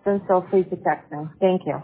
then feel free to text me. Thank you.